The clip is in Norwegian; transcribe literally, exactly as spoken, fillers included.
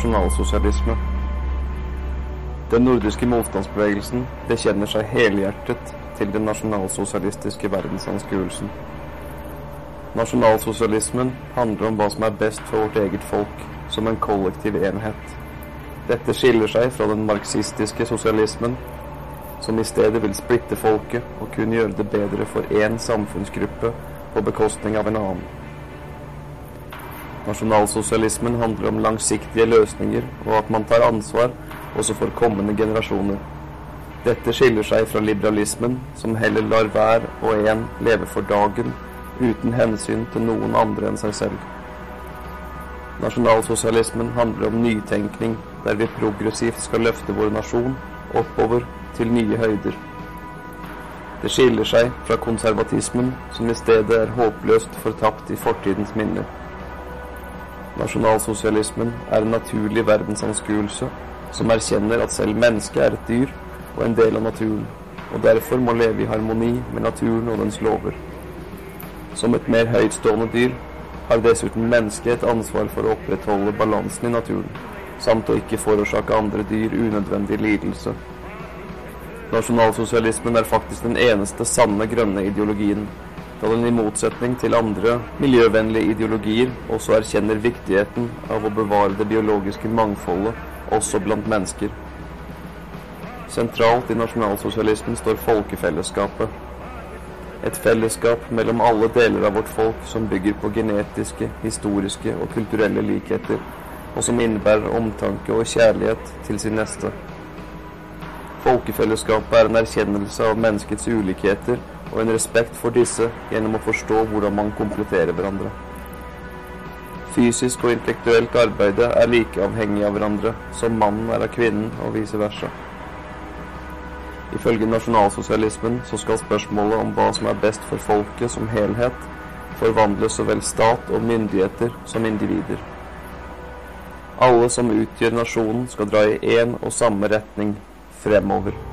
nasjonalsosialisme. Den nordiske motstandsbevegelsen bekjenner seg helhjertet til den nasjonalsosialistiske verdensanskuelsen. Nasjonalsosialismen handler om hva som er best for vårt eget folk, som en kollektiv enhet. Dette skiller seg fra den marxistiske sosialismen, som i stedet vil splitte folket og kun gjøre det bedre for én samfunnsgruppe på bekostning av en annen. Nasjonalsosialismen handler om langsiktige løsninger og at man tar ansvar også for kommende generasjoner. Dette skiller seg fra liberalismen, som heller lar hver og en leve for dagen uten hensyn til noen andre enn seg selv. Nasjonalsosialismen handler om nytenkning, der vi progressivt skal løfte vår nasjon oppover til nye høyder. Det skiller seg fra konservatismen, som i stedet er håpløst fortapt i fortidens minner. Nasjonalsosialismen er en naturlig verdensanskuelse som erkjenner at selv mennesket er et dyr og en del av naturen, og derfor må leve i harmoni med naturen og dens lover. Som et mer høytstående dyr har dessuten mennesket et ansvar for å opprettholde balansen i naturen, samt å ikke forårsake andre dyr unødvendig lidelse. Nasjonalsosialismen er faktisk den eneste sanne grønne ideologien, da den i motsetning til andre miljøvennlige ideologier også erkjenner viktigheten av å bevare det biologiske mangfoldet også blant mennesker. Sentralt i nasjonalsosialismen står folkefellesskapet. Et fellesskap mellom alle deler av vårt folk som bygger på genetiske, historiske og kulturelle likheter, og som innebærer omtanke og kjærlighet til sin neste. Folkefellesskapet er en erkjennelse av menneskets ulikheter og en respekt for disse gjennom å forstå hvordan man kompletterer hverandre. Fysisk og intellektuelt arbeide er like avhengig av hverandre som mannen er av kvinnen og vice versa. Ifølge nasjonalsosialismen så skal spørsmålet om hva som er best for folket som helhet forvandle så vel stat og myndigheter som individer. Alle som utgjør nasjonen skal dra i en og samme retning fremover.